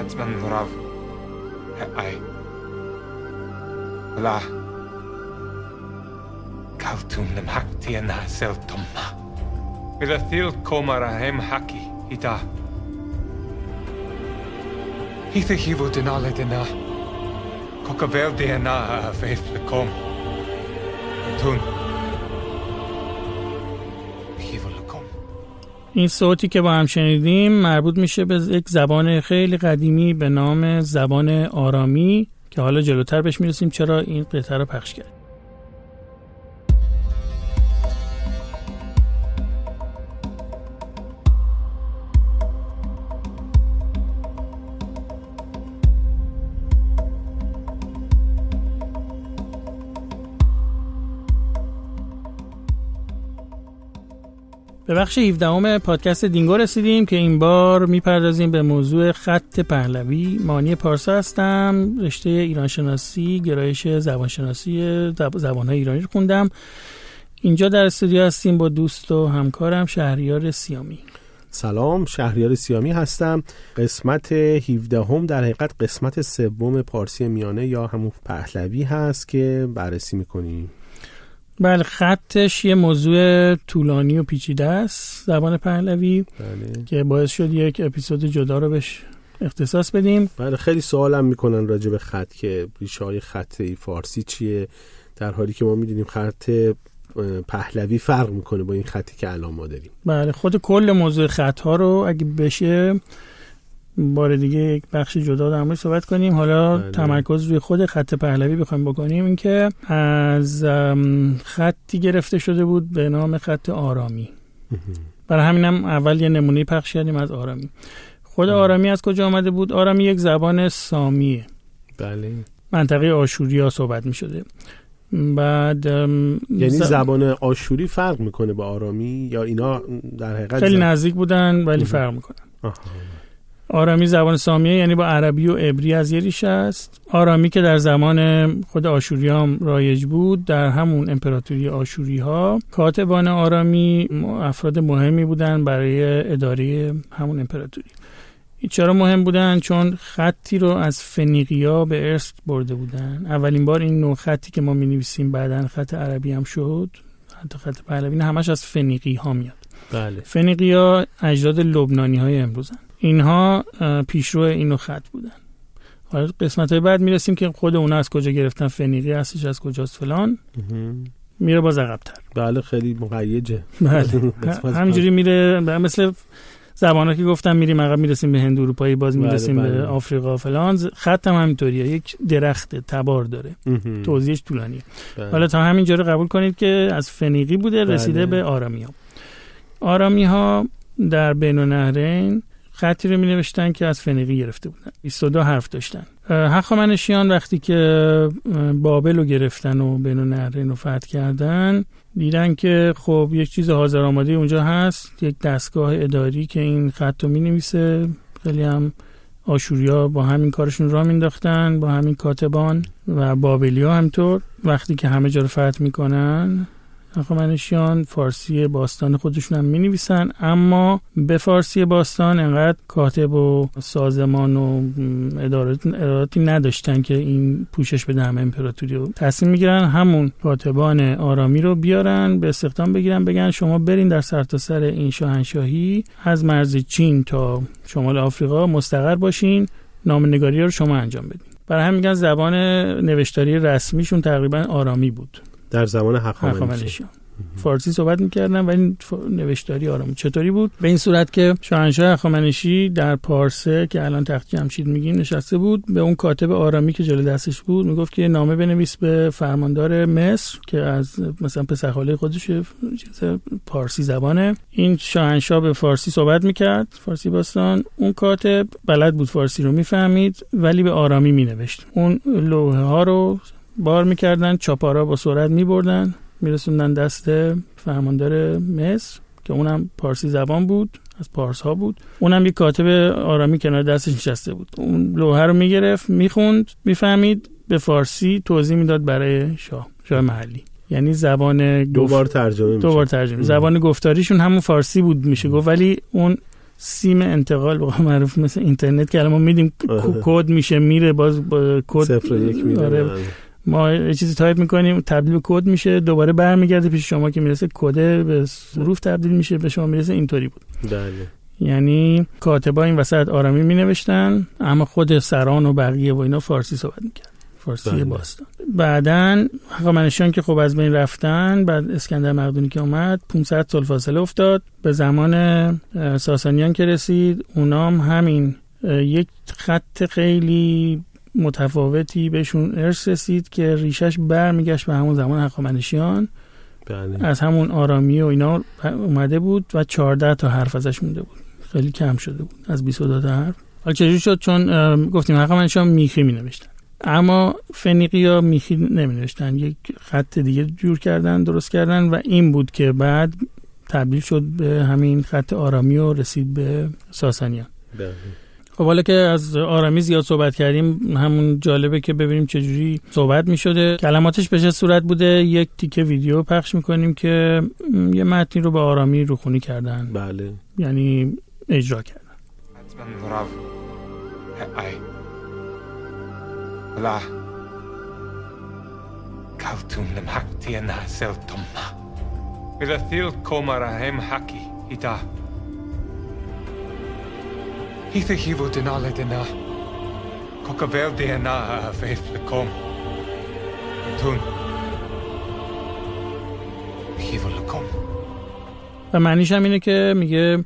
حتما راو ای لا كالتم لمحكتي ناسلتم بلثيل كومارا هم حكي هيتا هيتا هيفو دينا لدينا كوكابيل دينا فيث لكم تون هيفو لكم. این صوتی که با هم شنیدیم مربوط میشه به یک زبان خیلی قدیمی به نام زبان آرامی که حالا جلوتر بهش میرسیم چرا این قطعه رو پخش کرد. به بخش 17 پادکست دینگو رسیدیم که این بار میپردازیم به موضوع خط پهلوی. مانی پارسا هستم، رشته ایرانشناسی، گرایش زبانشناسی زبانهای ایرانی رو خوندم. اینجا در استودیو هستیم با دوست و همکارم شهریار سیامی. سلام، شهریار سیامی هستم. قسمت 17 در حقیقت قسمت سوم پارسی میانه یا همون پهلوی هست که بررسی میکنیم. بله، خطش یه موضوع طولانی و پیچیده است، زبان پهلوی. بله. که باعث شد یک اپیزود جدا رو بهش اختصاص بدیم. بله، خیلی سوالم میکنن راجع به خط که ریشه‌های خط فارسی چیه، در حالی که ما میدونیم خط پهلوی فرق میکنه با این خطی که الان ما داریم. بله، خود کل موضوع خط‌ها رو اگه بشه بار دیگه یک بخش جدا در موردش صحبت کنیم. حالا تمرکز روی خود خط پهلوی بخوایم بکنیم، این که از خطی گرفته شده بود به نام خط آرامی. برای همینم اول یه نمونه پخش کردیم از آرامی. خود آرامی از کجا آمده بود؟ آرامی یک زبان سامیه. بله. منطقه آشوریا صحبت می شده. بعد یعنی زبان آشوری فرق میکنه با آرامی یا اینا در حقیقت خیلی نزدیک بودن ولی فرق میکنن. آرامی زبان سامیه، یعنی با عربی و عبری از یه ریشه است. آرامی که در زمان خود آشوریان رایج بود، در همون امپراتوری آشوری ها کاتبان آرامی افراد مهمی بودن برای اداره همون امپراتوری. چرا مهم بودن؟ چون خطی رو از فنیقیا به ارث برده بودن. اولین بار این نوع خطی که ما می‌نویسیم بعداً خط عربی هم شد، حتی خط پهلوی همش از فنیقی ها میاد. بله. فنیقیا اجداد لبنانی های امروزن. اینها پیشرو اینو خط بودن. حالا قسمت‌های بعد میرسیم که خود اونا از کجا گرفتن، فنیقی هستش از کجاست فلان، میره باز عقب‌تر. بله، خیلی مقیده. بله. همینجوری میره، مثل زبانا که گفتم میریم عقب، میرسیم به هند اروپایی، باز میرسیم به آفریقا فلان. خط هم همینطوریه، یک درخت تبار داره. توضیحش طولانیه. حالا تا همینجا رو قبول کنید که از فنیقی بوده رسیده به آرامی‌ها. آرامی‌ها در بین النهرین خطی رو می نوشتن که از فنیقی گرفته بودن. 22 حرف داشتن. هخامنشیان وقتی که بابل رو گرفتن و بین النهرین رو فتح کردن، دیدن که خب یک چیز حاضر آماده اونجا هست، یک دستگاه اداری که این خط رو می نویسه. خیلی هم آشوریا با همین کارشون راه مینداختن، با همین کاتبان، و بابلیا همینطور. وقتی که همه جا رو فتح میکنن، هخامنشیان فارسی باستان خودشون هم می نویسن، اما به فارسی باستان انقدر کاتب و سازمان و اداراتی نداشتن که این پوشش بده همه امپراتوری رو. تصمیم میگیرن همون کاتبان آرامی رو بیارن، به استخدام بگیرن، بگن شما برین در سرتاسر این شاهنشاهی از مرز چین تا شمال آفریقا مستقر باشین، نامه‌نگاری رو شما انجام بدین. برای همین میگن زبان نوشتاری رسمیشون تقریبا آرامی بود. در زمان هخامنشیان فارسی صحبت می‌کردن ولی نوشتاری آرامی. چطوری بود؟ به این صورت که شاهنشاه هخامنشی در پارسه که الان تخت جمشید میگیم نشسته بود، به اون کاتب آرامی که جلوی دستش بود میگفت که نامه بنویس به فرماندار مصر که از مثلا پسرخاله خودش چیز پارسی زبانه. این شاهنشاه به فارسی صحبت می‌کرد، فارسی باستان. اون کاتب بلد بود فارسی رو میفهمید ولی به آرامی مینوشت. اون لوحه ها رو بار می‌کردن، چاپارا با سرعت می‌بردن، میرسوندن دست فرماندار مصر که اونم پارسی زبان بود، از پارس ها بود. اونم یک کاتب آرامی کنار دستش نشسته بود. اون لوحه رو میگرفت، میخوند، میفهمید، به فارسی توضیح میداد برای شاه محلی. یعنی زبان دوبار ترجمه زبان گفتاریشون همون فارسی بود میشه گفت، ولی اون سیم انتقال به قول معروف مثل اینترنت که الان ما میدیم کد میشه میره باز با کد 0 و 1 میره. ما یه چیزی تایپ میکنیم تبدیل به کد میشه دوباره برمیگرده پیش شما که میرسه کد به حروف تبدیل میشه به شما میرسه. اینطوری بود. بله. یعنی کاتبا این وسط آرامی مینوشتن اما خود سران و بقیه و اینا فارسی صحبت میکرد. فارسی بله. باستان. بعدن هخامنشیان که خب از بین رفتن بعد اسکندر مقدونی که اومد 500 سال فاصله افتاد. به زمان ساسانیان که رسید اونام همین یک خط خیلی متفاوتی بهشون ارث رسید که ریشش برمیگشت به همون زمان هخامنشیان. بله. از همون آرامی و اینا اومده بود و 14 تا حرف ازش مونده بود. خیلی کم شده بود از 22 تا حرف. حالا چجوری شد؟ چون گفتیم هخامنشیان میخی می نوشتن اما فنیقیا میخی نمی نوشتن، یک خط دیگه جور کردن درست کردن و این بود که بعد تبدیل شد به همین خط آرامی و رسید به ساسانیان. بله. خب حالا که از آرامی زیاد صحبت کردیم همون جالبه که ببینیم چجوری صحبت می شده. کلماتش به چه صورت بوده. یک تیکه ویدیو پخش میکنیم که یه متنی رو به آرامی روخونی کردن. بله. یعنی اجرا کردن. لا كالتم لمحكتي أنها سلتم إذا ثيل كومارا هم حكي إتا هيث هيفو دنالة دنا كوكابيل دينا فيف لكم تون هيفو لكم. و معنیش هم اینه که میگه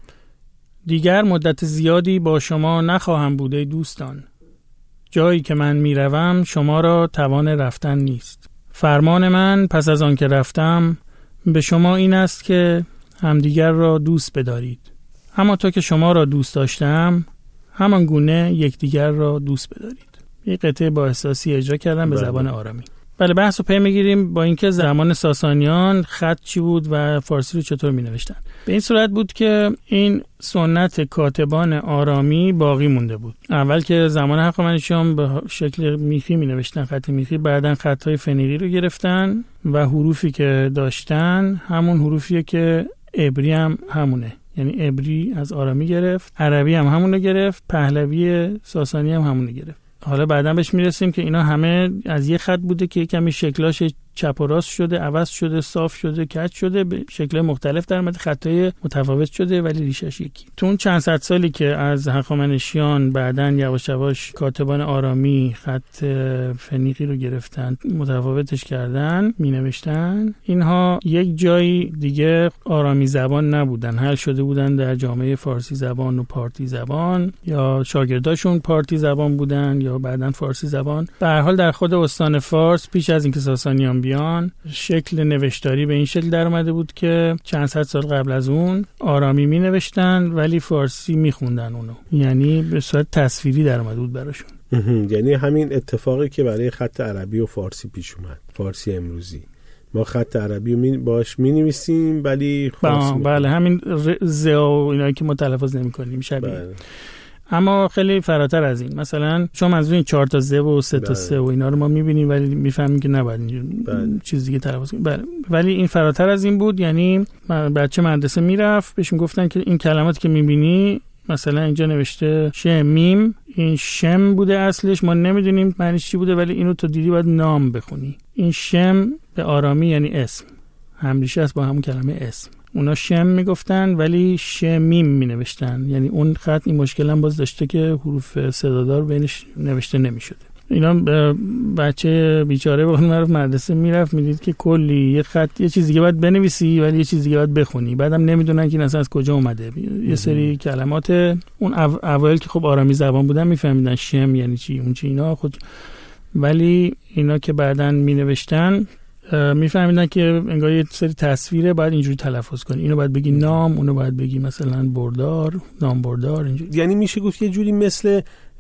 دیگر مدت زیادی با شما نخواهم بوده دوستان. جایی که من میروم شما را توان رفتن نیست. فرمان من پس از آن که رفتم به شما این است که همدیگر را دوست بدارید. اما تا که شما را دوست داشتم همان گونه یکدیگر را دوست بدارید. یک قطعه با احساسی اجرا کردم به زبان آرامی. بله بحث رو پی میگیریم با اینکه زمان ساسانیان خط چی بود و فارسی رو چطور می نوشتن. به این صورت بود که این سنت کاتبان آرامی باقی مونده بود. اول که زمان هخامنشیان به شکل میخی می نوشتن، خط میخی، بعدن خطهای فنیقی رو گرفتن و حروفی که داشتن همون حروفیه که عبری هم همونه. یعنی عبری از آرامی گرفت، عربی هم همون رو گرفت، پهلوی ساسانی هم همون رو گرفت. حالا بعداً بهش میرسیم که اینا همه از یه خط بوده که کمی شکلاش چپ و راست شده، عوض شده، صاف شده، کج شده، به شکل مختلف در اومده، خطای متفاوت شده ولی ریشش یکی. تو اون چند صد سالی که از هخامنشیان بعداً یواش یواش کاتبان آرامی خط فنیقی رو گرفتن، متفاوتش کردن، مینوشتن، اینها یک جایی دیگه آرامی زبان نبودن، حل شده بودن در جامعه فارسی زبان و پارتی زبان، یا شاگرداشون پارتی زبان بودن یا بعداً فارسی زبان. به هر حال در خود استان فارس پیش از اینکه ساسانیان بیان شکل نوشتاری به این شکل در اومده بود که چند صد سال قبل از اون آرامی می نوشتن ولی فارسی می خوندن اونو، یعنی به صورت تصویری در اومده بود براشون. یعنی همین اتفاقی که برای خط عربی و فارسی پیش اومد، فارسی امروزی ما خط عربی رو باش می نویسیم ولی فارسی بله همین ز و اینایی که ما تلفظ نمی کنیم شبیه. اما خیلی فراتر از این، مثلا شما از این 4 تا ز و 3 تا س و اینا رو ما می‌بینیم ولی می‌فهمیم که نباید اینجوری چیز دیگه تلفظ کنیم. بله ولی این فراتر از این بود. یعنی بچه مدرسه میرفت بهش میگفتن که این کلماتی که می‌بینی مثلا اینجا نوشته ش میم، این شم بوده اصلش، ما نمیدونیم معنیش چی بوده ولی اینو تو دیدی باید نام بخونی. این شم به آرامی یعنی اسم، همریشه است با همون کلمه اسم. اونا شم میگفتن ولی شمیم مینوشتن، یعنی اون خط این مشکل هم باز داشته که حروف صدادار بینش نوشته نمیشده. اینا بچه بیچاره به اون مدرسه میرفت میدید که کلی یه خط یه چیز دیگه باید بنویسی ولی یه چیز دیگه باید بخونی، بعدم نمیدونن که این اصلا از کجا اومده. یه سری کلمات اون اوایل که خب آرامی زبان بودن میفهمیدن شم یعنی چی اون چی اینا خود، ولی اینا که بعدن مینوشتن میفهمیدن که انگار یه سری تصویره باید اینجوری تلفظ کنی، اینو باید بگی نام، اونو باید بگی مثلا بردار، نام بردار، اینجوری. یعنی میشه گفت یه جوری مثل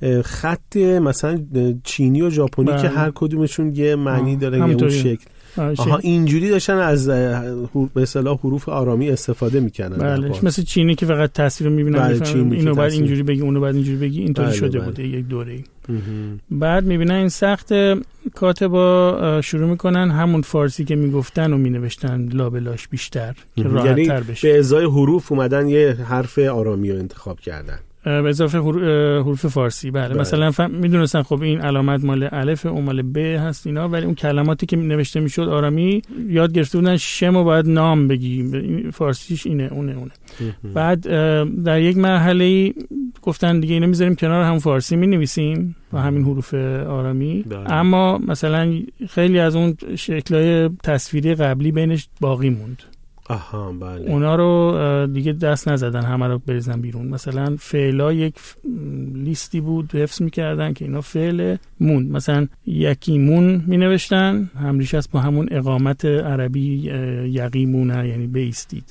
خط مثلا چینی و ژاپنی که هر کدومشون یه معنی داره یه اون شکل. آها اینجوری داشتن از به اصطلاح حروف آرامی استفاده میکنن. بله مثل چینی که فقط تصویر رو میبینن اینو باید اینجوری بگی، اونو باید اینجوری بگی، اینطوری شده بوده یک دوره‌ای. بعد میبینن این سخت کاتبا شروع میکنن همون فارسی که میگفتن و مینوشتن لابلاش بیشتر که راحت‌تر بشه. به ازای حروف اومدن یه حرف آرامی رو انتخاب کردن به اضافه حروف فارسی. بله. مثلا میدونستن خب این علامت مال الف و مال ب هست اینا، ولی اون کلماتی که نوشته میشد آرامی یاد گرفته بودن شمو باید نام بگی، فارسیش اینه اونه. بعد در یک مرحله گفتن دیگه اینو میذاریم کنار، هم فارسی مینویسیم و همین حروف آرامی. اما مثلا خیلی از اون شکل‌های تصویری قبلی بینش باقی موند. آها بله. اونا رو دیگه دست نزدن، همه رو بریزن بیرون. مثلا فعلا یک لیستی بود حفظ میکردن که اینا فعل موند. مثلا یکیمون می نوشتن، همریش است با همون اقامت عربی یقیمونه، یعنی بیستید.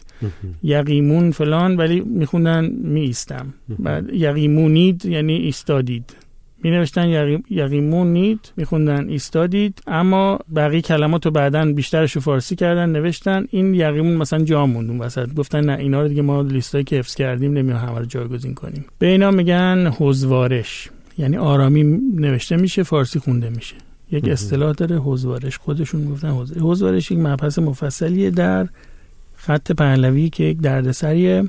یقیمون فلان، ولی میخوندن می ایستم. بعد یقیمونید یعنی ایستادید. می نوشتن یقیمونید، می خوندن ایستادید. اما بقیه کلمات رو بعدن بیشترش رو فارسی کردن نوشتن. این یقیمون مثلا جا موند اون وسط، گفتن نه اینا رو دیگه ما لیستایی که حفظ کردیم نمی‌تونیم همه رو جایگزین کنیم. به اینا میگن حضوارش، یعنی آرامی نوشته میشه فارسی خونده میشه. یک اصطلاح داره حضوارش، خودشون میگفتن حضوارش. یک مبحث مفصلیه در خط پهلوی که یک دردسریه.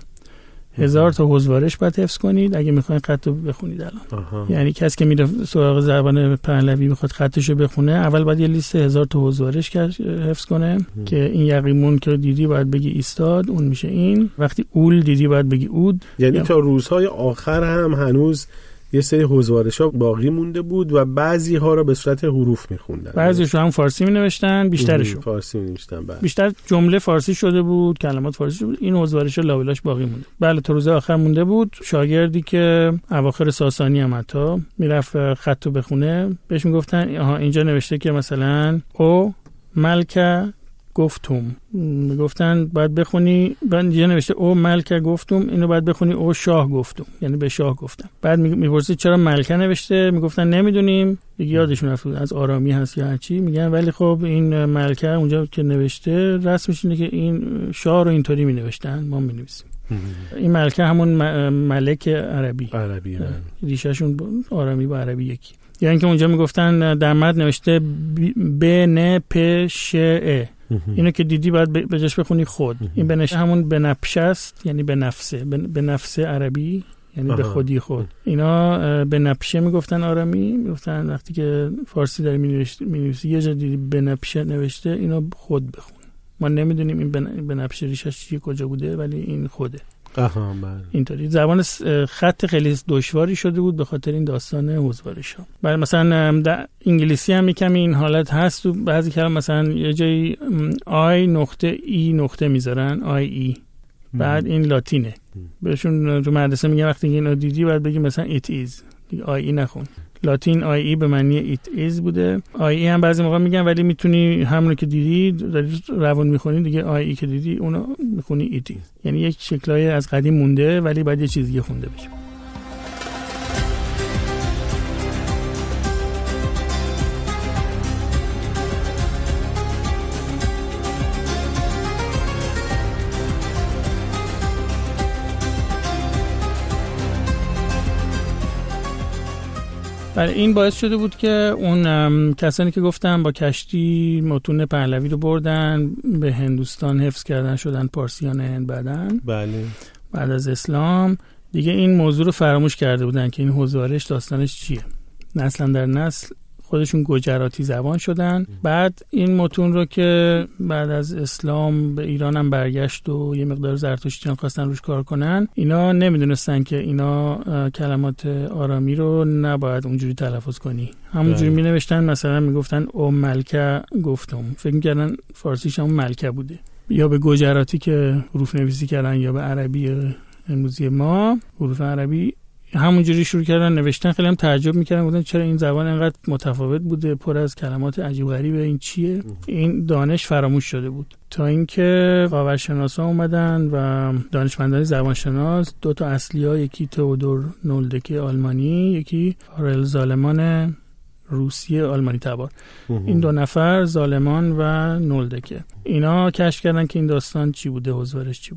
1000 تا حضوارش باید حفظ کنید اگه میخواین خط رو بخونید الان. یعنی کسی که میره سراغ زبان پهلوی میخواد خطش رو بخونه، اول باید یه لیست 1000 تا حضوارش حفظ کنه که این یقیمون که دیدی باید بگی ایستاد، اون میشه این. وقتی اول دیدی باید بگی اود. یعنی تا روزهای آخر هم هنوز یه سری حضوارش‌ها باقی مونده بود و بعضی ها رو به صورت حروف می‌خوندن. بعضیشو هم فارسی می‌نوشتن، بیشترشو فارسی می‌نوشتن. بیشتر جمله فارسی شده بود، کلمات فارسی شده بود. این حضوارش‌ها لابلاش باقی مونده. بله تا روز آخر مونده بود. شاگردی که اواخر ساسانی هم حتی میرفت خطو بخونه، بهش میگفتن اینجا نوشته که مثلا او ملکه گفتم، میگفتن باید بخونی، بعد اینجا نوشته او ملکه گفتم، اینو باید بخونی او شاه گفتم، یعنی به شاه گفتم. بعد میپرسید چرا ملکه نوشته، میگفتن نمیدونیم، دیگه یادشون رفت از آرامی هست یا هرچی. میگن ولی خب این ملکه اونجا که نوشته رسمش اینه که این شاه رو اینطوری مینوشتن، ما مینویسیم. این ملکه همون ملک عربی ریشه‌شون آرامی با عربی یکی. یعنی که اونجا میگفتن در متن نوشته ب ن پ ش ا، اینو که دیدی باید به جاش بخونی خود. این بنش همون بنفشه است، یعنی به نفسه، به نفسه عربی یعنی به خودی خود. اینا به نفشه میگفتن آرامی، میگفتن وقتی که فارسی داری مینویسی یه جا دیدی به نفشه نوشته، اینو خود بخون. ما نمیدونیم این به نفشه ریشش چیه کجا بوده، ولی این خوده. اینطوری زبان خط خیلی دشواری شده بود به خاطر این داستان حضوارش‌ها. بعد مثلا در انگلیسی هم یکم این حالت هست، و بعضی کلمات مثلا یه جایی آی نقطه ای نقطه میذارن، آی ای. بعد این لاتینه. بهشون تو مدرسه میگن وقتی اینو دیدی باید بگی مثلا it is، دیگه آی ای نخون. لاتین آی ای به معنی it is بوده. آی ای هم بعضی موقع میگن، ولی میتونی همونو که دیدی داری روان میخونی دیگه آی ای که دیدی اونو میخونی it is. یعنی یک شکلای از قدیم مونده ولی بعد یه چیز دیگه خونده بشه. برای این باعث شده بود که اون کسانی که گفتم با کشتی متون پهلوی رو بردن به هندوستان حفظ کردن، شدن پارسیان هند بعدن. بله. بعد از اسلام دیگه این موضوع رو فراموش کرده بودن که این حضوارش داستانش چیه. نسلا در نسل خودشون گجراتی زبان شدن. بعد این متون رو که بعد از اسلام به ایران هم برگشت و یه مقدار زرتشتیان خواستن روش کار کنن، اینا نمیدونستن که اینا کلمات آرامی رو نباید اونجوری تلفظ کنی. همونجوری می نوشتن، مثلا میگفتن او ملکه گفتم، فکر می‌کردن فارسیش هم ملکه بوده. یا به گجراتی که حروف نویسی کردن یا به عربی امروزی ما حروف عربی همونجوری شروع کردن نوشتن. خیلی هم تعجب میکردن، گفتن چرا این زبان اینقدر متفاوت بوده، پر از کلمات عجیب غریبه، این چیه؟ این دانش فراموش شده بود تا اینکه خاورشناسا اومدن و دانشمندان زبانشناس، دو تا اصلی‌ها، یکی تئودور نولدکه آلمانی، یکی آرل زالمان روسیه آلمانی تبار. این دو نفر زالمان و نولدکه اینا کشف کردن که این داستان چی بوده، حضوارش چی بوده.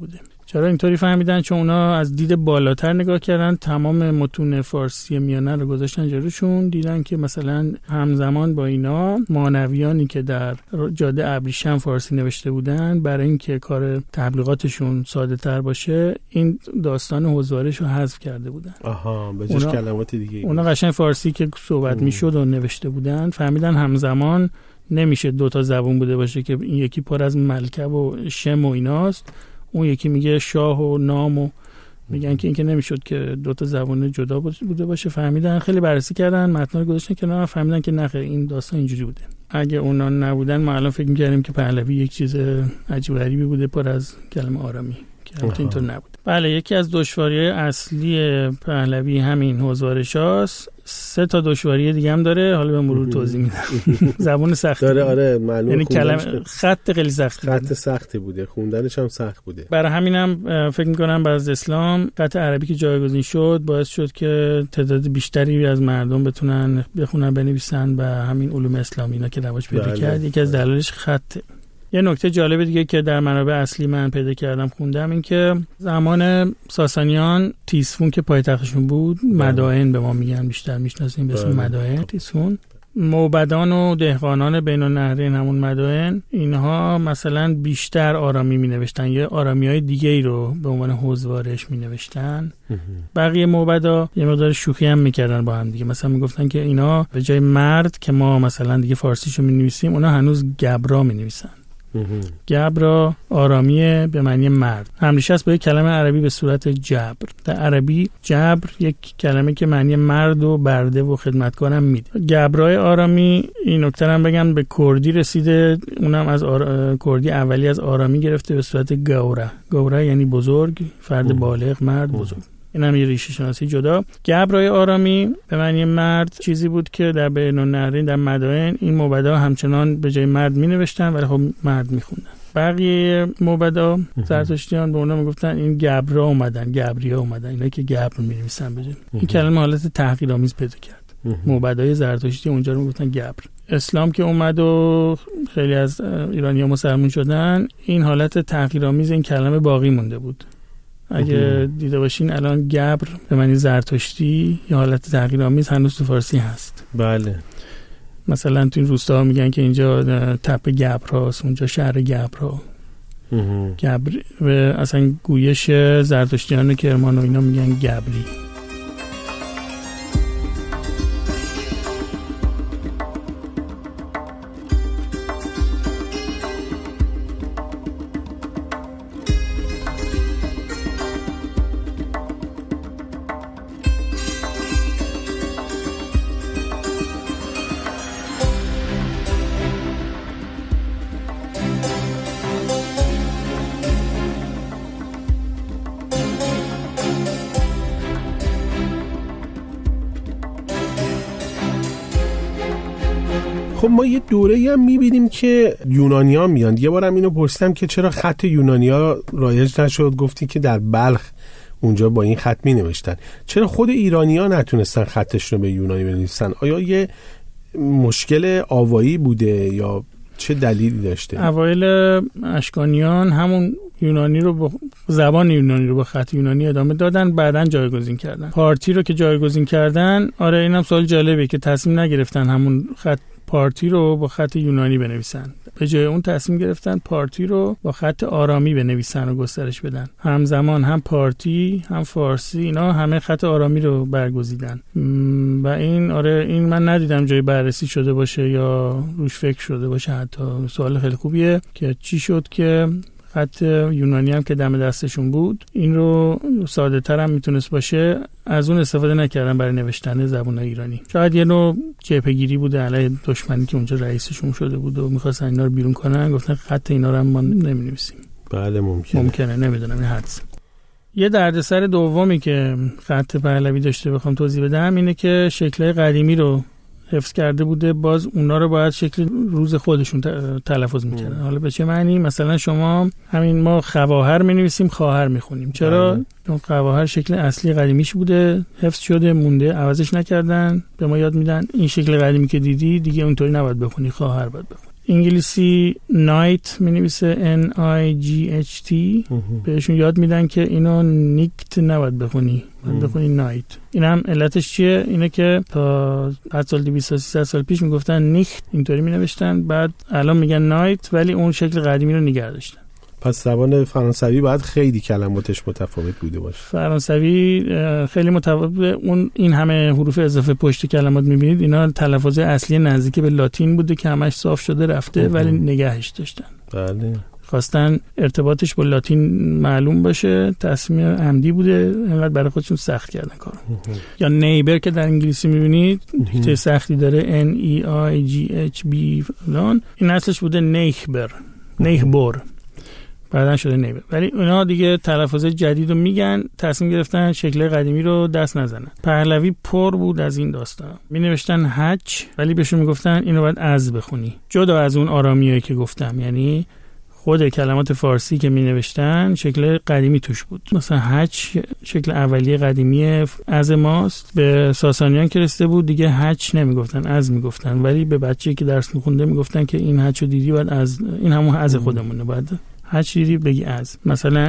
چرا اینطوری فهمیدن؟ چون اونا از دید بالاتر نگاه کردن، تمام متون فارسی میانه رو گذاشتن جلوشون، دیدن که مثلا همزمان با اینا مانویانی که در جاده ابریشم فارسی نوشته بودن، برای اینکه کار تبلیغاتشون ساده تر باشه این داستان حضارش رو حذف کرده بودن. آها، به جاش کلمات دیگه. اونا قشنگ فارسی که صحبت میشد و نوشته بودن، فهمیدن همزمان نمیشه دوتا زبون بوده باشه که این یکی پر از ملکب و شم و ایناست، اون یکی میگه شاه و نام و میگن که این که نمیشد که دوتا زبان جدا بوده باشه. فهمیدن، خیلی بررسی کردن، متن رو گذاشتن کنار، فهمیدن که نخیر این داستان اینجوری بوده. اگه اونا نبودن ما الان فکر می‌کردیم که پهلوی یک چیز عجیب غریبی بوده پر از کلمه آرامی، که البته اینطور نبود. بله، یکی از دشواری‌های اصلی پهلوی همین حضارش‌هاست. 3 تا دشواری دیگه هم داره، حالا به مرور توضیح میدم. زبان سختی داره. آره معلومه، یعنی کلمه خط خیلی سختی، خط سختی بوده، خوندنش هم سخت بوده. برای همینم فکر می‌کنم بعد از اسلام خط عربی که جایگزین شد باعث شد که تعداد بیشتری از مردم بتونن بخونن بنویسن و همین علوم اسلامی اینا که رواج پیدا کرد. یکی از دلایلش خط. یه نکته جالب دیگه که در منابع اصلی من پیدا کردم خوندم، این که زمان ساسانیان تیسفون که پایتختشون بود، مدائن به ما میگن، بیشتر میشناسیم به اسم مدائن، تیسفون. موبدان و دهقانان بین النهرین، همون مدائن، اینها مثلا بیشتر آرامی می نوشتن یا آرامی‌های دیگه‌ای رو به عنوان حضوارش می نوشتن. بقیه موبدا یه مقدار شوخی هم میکردن با هم دیگه، مثلا میگفتن که اینا به جای مرد که ما مثلا دیگه فارسیشو می نویسیم، اونا هنوز گبرا می نویسن. گبرا آرامیه به معنی مرد، همریشه است با یک کلمه عربی به صورت جبر. در عربی جبر یک کلمه که معنی مرد و برده و خدمتکارم میده. گبرای آرامی، این نکته هم بگم، به کردی رسیده، اونم از کردی اولی از آرامی گرفته به صورت گوره. گوره یعنی بزرگ، فرد بالغ، مرد بزرگ. این هم یه ریشه شناسی جدا. گبرای آرامی به معنی مرد چیزی بود که در بین النهرین، در مدائن، این موبدا همچنان به جای مرد می نوشتن ولی خب مرد می خوندن. بقیه موبدا زرتشتیان به اونا میگفتن این گبرا اومدن، گبریا اومدن، اینا که گبر می نویسن بجن. این کلمه حالت تحقیرآمیز پیدا کرد. موبدای زرتشتی اونجا رو میگفتن گبر. اسلام که اومد و خیلی از ایرانی‌ها مسلمان شدن، این حالت تحقیرآمیز این کلمه باقی مونده بود. اگه دیده باشین الان گبر به معنی زرتشتی یا حالت تحقیرآمیز هنوز تو فارسی هست. بله، مثلا تو این روستاها میگن که اینجا تپه گبراست، اونجا شهر گبرا. گبر اصلا گویش زرتشتیان کرمان و اینا میگن گبری. خب ما یه دوره‌ای هم می‌بینیم که یونانی‌ها میان. یه بارم اینو پرسیدم که چرا خط یونانی‌ها رایج نشد، گفتی که در بلخ اونجا با این خط می‌نوشتن. چرا خود ایرانی‌ها نتونستن خطشون رو به یونانی بنویسن؟ آیا یه مشکل آوایی بوده یا چه دلیلی داشته؟ اوایل اشکانیان همون یونانی رو با زبان یونانی رو با خط یونانی ادامه دادن، بعدن جایگزین کردن. پارتی رو که جایگزین کردن، آره اینم سوال جالبه که تصمیم نگرفتن همون خط پارتی رو با خط یونانی بنویسن، به جای اون تصمیم گرفتن پارتی رو با خط آرامی بنویسن و گسترش بدن. همزمان هم پارتی هم فارسی اینا همه خط آرامی رو برگزیدن و این آره این من ندیدم جای بررسی شده باشه یا روش فکر شده باشه. حتی سوال خیلی خوبیه که چی شد که خط یونانی هم که دم دستشون بود این رو ساده تر هم میتونست باشه، از اون استفاده نکردن برای نوشتن زبان ایرانی. شاید یه نوع جبهه‌گیری بوده علیه دشمنی که اونجا رئیسشون شده بود و می‌خواستن اینا رو بیرون کنن، گفتن خط اینا رو هم ما نمی‌نویسیم. بله ممکنه نمیدونم این حدس. یه دردسر دومی که خط پهلوی داشته بخوام توضیح بدم اینه که شکل‌های قدیمی رو حفظ کرده بوده، باز اونا رو باید شکل روز خودشون تلفظ میکردن. حالا به چه معنی؟ مثلا شما همین ما خواهر می‌نویسیم خواهر می‌خونیم. چرا؟ چون خواهر شکل اصلی قدیمیش بوده، حفظ شده مونده، عوضش نکردن، به ما یاد میدن این شکل قدیمی که دیدی دیگه اونطوری نباید بخونی، خواهر باید بخونی. انگلیسی نایت می‌نویسه NIGHT. بهشون یاد میدن که اینو نیکت نباید بخونی، باید بخونی نایت. این هم علتش چیه؟ اینه که تا 100 سال 200 سال پیش میگفتن نیکت، اینطوری مینوشتن، بعد الان میگن نایت، ولی اون شکل قدیمی رو نگه داشتن. پس زبان فرانسوی باید خیلی کلماتش متفاوت بوده باشه. فرانسوی خیلی متفاوت. اون این همه حروف اضافه پشت کلمات میبینید، اینا تلفظ اصلی نزدیک به لاتین بوده که همش صاف شده رفته، ولی نگهش داشتن. بله. خواستن ارتباطش با لاتین معلوم باشه، تصمیم عمدی بوده، اینقدر برای خودشون سخت کردن کارو. یا نیبر که در انگلیسی میبینید دیکته سختی داره، NEIGHB فلان، این اصلش بوده نیخبر، نیخبر، بعدن شده نیبر. ولی اونا دیگه تلفظ جدید رو میگن، تصمیم گرفتن شکل قدیمی رو دست نزنن. پهلوی پر بود از این داستان. می نوشتن هچ، ولی بهشون میگفتن اینو باید از بخونی، جدا از اون آرامیایی که گفتم. یعنی خود کلمات فارسی که می نوشتن شکل قدیمی توش بود. مثلا هچ شکل اولیه قدیمی از ماست، به ساسانیان که رسیده بود دیگه هچ نمی گفتن، از می گفتن. ولی به بچه‌ای که درس میخونده می گفتن که این هچ رو دیدی باید از، این همون از خودمونه، باید هچ دیدی بگی از. مثلا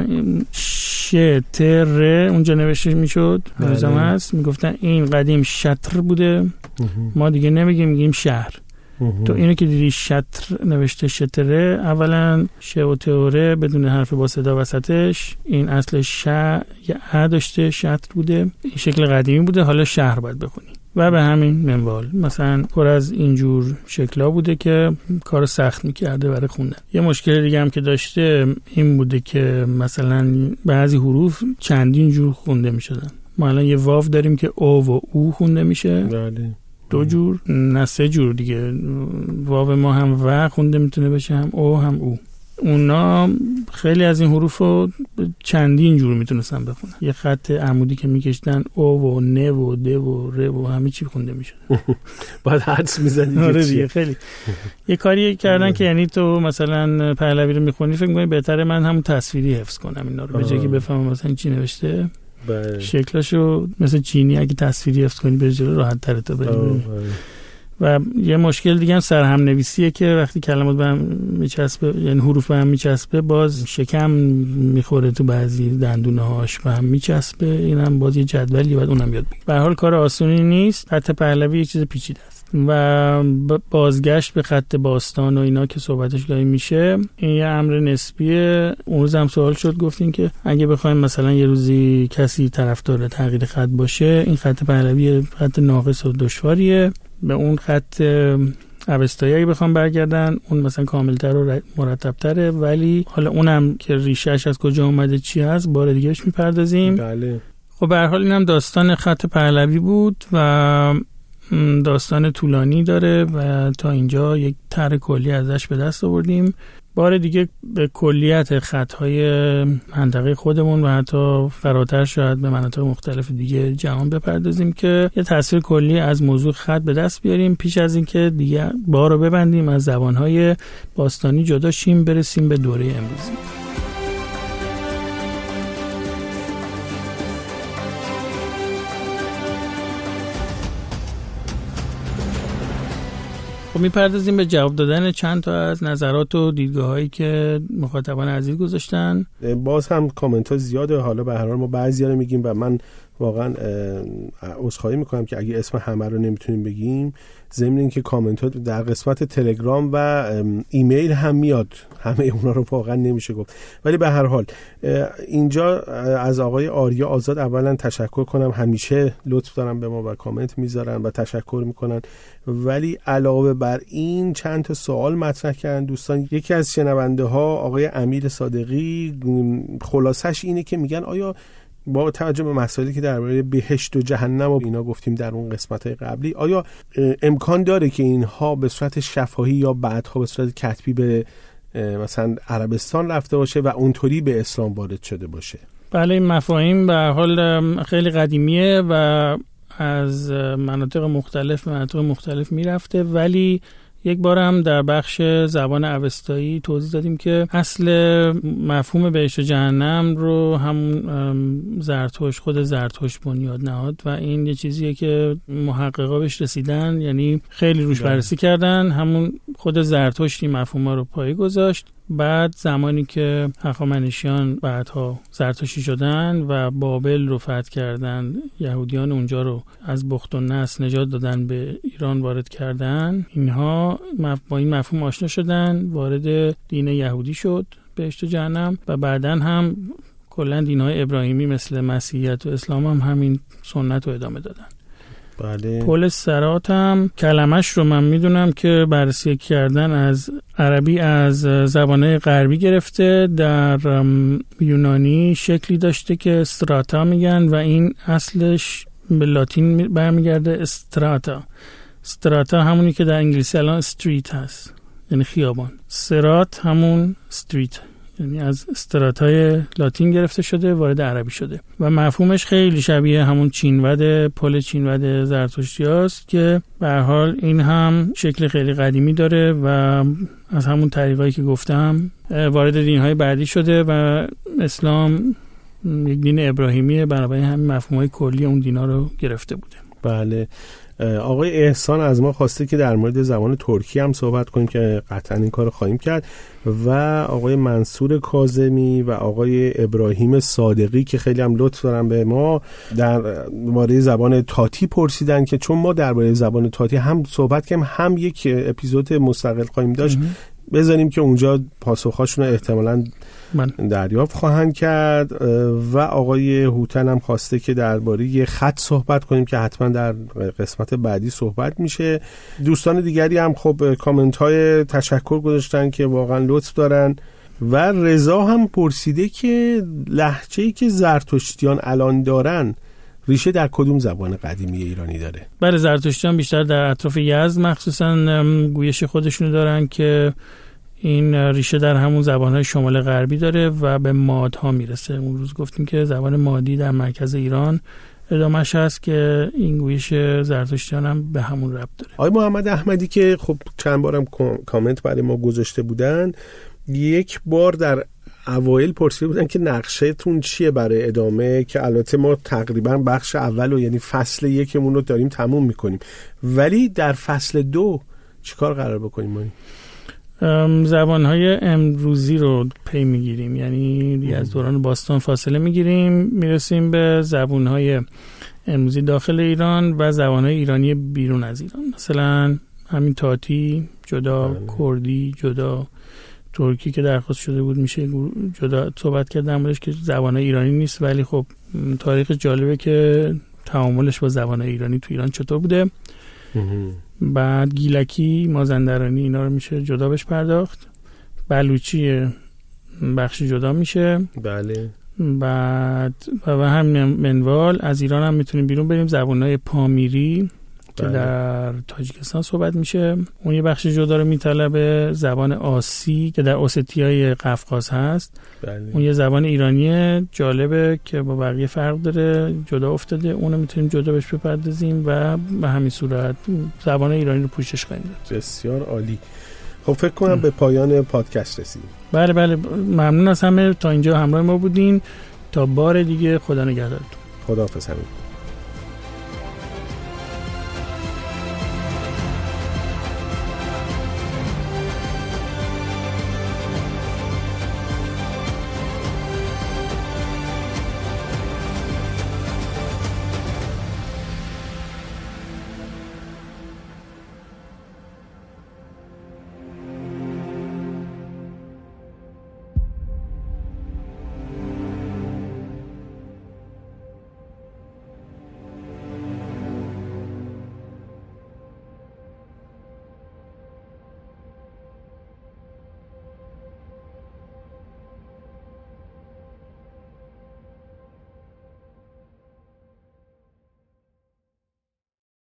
شتر اونجا نوشته میشد، هنوزم هست، می گفتن این قدیم شطر بوده، ما دیگه نمیگیم، میگیم شهر. تو اینو که دیدی شطر نوشته شتره، اولا ش و تئوره بدون حرف با صدا وسطش، این اصل ش یا ا داشته، شطر بوده، این شکل قدیمی بوده، حالا شهر باید بخونی. و به همین منوال مثلا پر از اینجور شکلا بوده که کار سخت میکرده برای خوندن. یه مشکل دیگه هم که داشته این بوده که مثلا بعضی حروف چندین جور خونده میشدن. ما الان یه واو داریم که او و او خونده میشه، بله، 2 جور نه 3 جور دیگه. واو ما هم و خونده میتونه بشه، هم او هم او. اونا خیلی از این حروف رو چندین جور میتونستن بخونن. یه خط عمودی که میکشتن او و نه و د و ر و همه چی خونده میشد. بعد حدس میزدی. آره دیگه خیلی یه کاری کردن که یعنی تو مثلا پهلوی رو میخونی فکر می‌کنی بهتره من همون تصویری حفظ کنم اینا رو، به جای که بفهمم مثلا چی نوشته. شکلشو مثل چینی اگه تصویری حفظ کنی به جلو راحت تره تا بری. و یه مشکل دیگه هم سرهم نویسیه که وقتی کلمات به هم میچسبه، یعنی حروف به هم میچسبه، باز شکم میخوره تو بعضی دندونه هاش به هم میچسبه. اینم باز یه جدولی باید اونم یاد بگیری. به هر حال کار آسونی نیست. خط پهلوی یه چیز پیچیده است و بازگشت به خط باستان و اینا که صحبتش گاهی میشه، این یه امر نسبیه. اون روز هم سوال شد، گفتین که اگه بخوایم مثلا یه روزی کسی طرفدار تغییر خط باشه، این خط پهلوی خط ناقص و دشواریه. به اون خط اوستایی اگه بخوام برگردن، اون مثلا کاملتر و مرتبتره، ولی حالا اونم که ریشهش از کجا اومده چی هست بار دیگه بهش میپردازیم. بله. خب به هر حال اینم داستان خط پهلوی بود و داستان طولانی داره و تا اینجا یک طرح کلی ازش به دست آوردیم. بار دیگه به کلیت خطهای منطقه خودمون و حتی فراتر شاید به مناطق مختلف دیگه جهان بپردازیم که یه تصویر کلی از موضوع خط به دست بیاریم پیش از اینکه دیگه بار رو ببندیم، از زبانهای باستانی جدا شیم، برسیم به دوره امروزی. میپردازیم به جواب دادن چند تا از نظرات و دیدگاه‌هایی که مخاطبان عزیز گذاشتن. باز هم کامنت ها زیاده، حالا به هر حال ما بعضیا رو میگیم و من واقعا عذرخواهی میکنم که اگه اسم همه رو نمیتونیم بگیم، ضمن اینکه کامنت ها در قسمت تلگرام و ایمیل هم میاد، همه اونا رو واقعا نمیشه گفت. ولی به هر حال اینجا از آقای آریا آزاد اولا تشکر کنم، همیشه لطف دارن به ما و کامنت میذارن و تشکر میکنن. ولی علاوه بر این چند تا سوال مطرح کردن دوستان. یکی از شنونده ها آقای امیر صادقی خلاصش اینه که میگن آیا با توجه به مسائلی که درباره بهشت و جهنم و اینا گفتیم در اون قسمت‌های قبلی، آیا امکان داره که اینها به صورت شفاهی یا بعدها به صورت کتبی به مثلا عربستان رفته باشه و اونطوری به اسلام وارد شده باشه؟ بله، این مفاهیم به هر حال خیلی قدیمیه و از مناطق مختلف میرفته، ولی یک بار هم در بخش زبان اوستایی توضیح دادیم که اصل مفهوم بهشت و جهنم رو همون زرتشت، خود زرتشت بنیاد نهاد و این یه چیزیه که محققا بهش رسیدن، یعنی خیلی روش بررسی کردن. همون خود زرتشت این مفهوم رو پایه گذاشت. بعد زمانی که هخامنشیان بعدها زرتشتی شدن و بابل رو فتح کردن، یهودیان اونجا رو از بخت و نصر نجات دادن، به ایران وارد کردن، اینها با این مفهوم آشنا شدن، وارد دین یهودی شد بهشت و جهنم، و بعداً هم کلا دین‌های ابراهیمی مثل مسیحیت و اسلام هم همین سنت رو ادامه دادن. بله. پل صراط هم کلمش رو من میدونم که بررسی کردن از عربی از زبانه غربی گرفته، در یونانی شکلی داشته که استراتا میگن و این اصلش به لاتین برمیگرده استراتا. استراتا همونی که در انگلیسی الان استریت هست، یعنی خیابان. صراط همون استریت، یعنی از استراتای لاتین گرفته شده وارد عربی شده و مفهومش خیلی شبیه همون چینود، پل چینود زرتشتی هست که به هر حال این هم شکل خیلی قدیمی داره و از همون طریقایی که گفتم وارد دینهای بعدی شده و اسلام یک دین ابراهیمیه، بنابراین همین مفهومهای کلی اون دینا رو گرفته بوده. بله. آقای احسان از ما خواسته که در مورد زبان ترکی هم صحبت کنیم که قطعا این کار خواهیم کرد، و آقای منصور کاظمی و آقای ابراهیم صادقی که خیلی هم لطف دارن به ما در مورد زبان تاتی پرسیدن که چون ما درباره زبان تاتی هم صحبت کردیم هم یک اپیزود مستقل خواهیم داشت، بذاریم که اونجا پاسخاشون رو احتمالاً دریافت خواهند کرد. و آقای هوتن هم خواسته که درباره یه خط صحبت کنیم که حتما در قسمت بعدی صحبت میشه. دوستان دیگری هم خب کامنت های تشکر گذاشتن که واقعا لطف دارن. و رضا هم پرسیده که لهجه‌ای که زرتشتیان الان دارن ریشه در کدوم زبان قدیمی ایرانی داره؟ بله، زرتشتیان بیشتر در اطراف یزد مخصوصا گویش خودشونو دارن که این ریشه در همون زبان‌های شمال غربی داره و به مادها میرسه. اون روز گفتیم که زبان مادی در مرکز ایران ادامهش هست که این گویش زرتشتیان هم به همون ربط داره. آقای محمد احمدی که خب چند بارم کامنت برای ما گذاشته بودن، یک بار در اوایل پرسیده بودن که نقشه‌تون چیه برای ادامه، که البته ما تقریبا بخش اول و یعنی فصل یکمون رو داریم تموم میکنیم، ولی در فصل 2 چیکار قرار بکنیم ما؟ زبان‌های امروزی رو پی میگیریم، یعنی از دوران باستان فاصله میگیریم، میرسیم به زبان‌های امروزی داخل ایران و زبان‌های ایرانی بیرون از ایران، مثلا همین تاتی جدا، کردی جدا، ترکی که درخواست شده بود میشه جدا صحبت کرد در موردش که زبان‌های ایرانی نیست، ولی خب تاریخ جالبه که تعاملش با زبان‌های ایرانی تو ایران چطور بوده. بعد گیلکی، مازندرانی، اینا رو میشه جدا بهش پرداخت. بلوچی بخش جدا میشه. بله. بعد و همین منوال از ایران هم میتونیم بیرون بریم. زبانهای پامیری که در تاجیکستان صحبت میشه، اون یه بخش جدا رو میطلبه. زبان آسی که در اوستیای قفقاز هست، اون یه زبان ایرانیه جالبه که با بقیه فرق داره، جدا افتاده، اونو میتونیم جدا بهش بپردازیم و به همین صورت زبان ایرانی رو پوشش خواهیم داد. بسیار عالی. خب فکر کنم به پایان پادکست رسیدیم. بله ممنون از همه تا اینجا همراه ما بودین. تا بار دیگه، خدا نگهدارتون. خداحافظ همین.